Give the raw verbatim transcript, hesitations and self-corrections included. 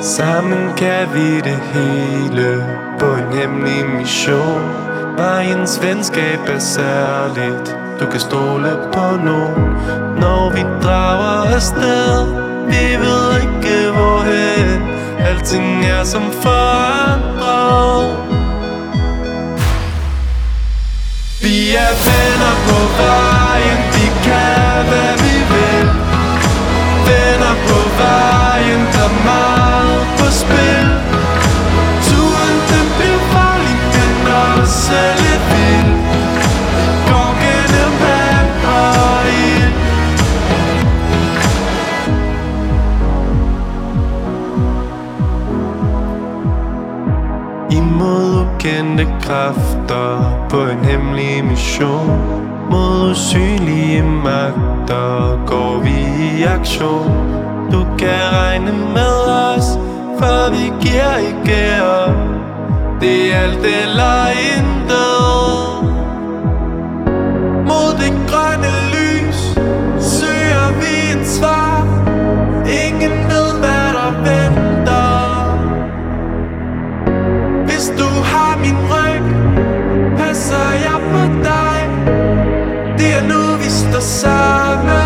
Sammen kan vi det hele på en hemmelig mission. Vejens venskab er særligt, du kan stole på nogen. Når vi drager afsted, vi ved ikke hvorhen. Alting er som forandret. Vi er venner på vejen, vi kan hvad vi vil. Venner på vejen, der er meget på spil. Turen den bliver farlig, men også lidt vild. Vi går gennem vand og ild. Imod ukendte kræfter på en hemmelig mission. Mod usynlige magter går vi i aktion. Du kan regne med os, for vi giver ikke op. Det er alt eller intet. Mod det grønne lys søger vi et svar. Ingen ved hvad der venter. Hvis du har min ryg, passer jeg på dig. Det er nu vi står sammen.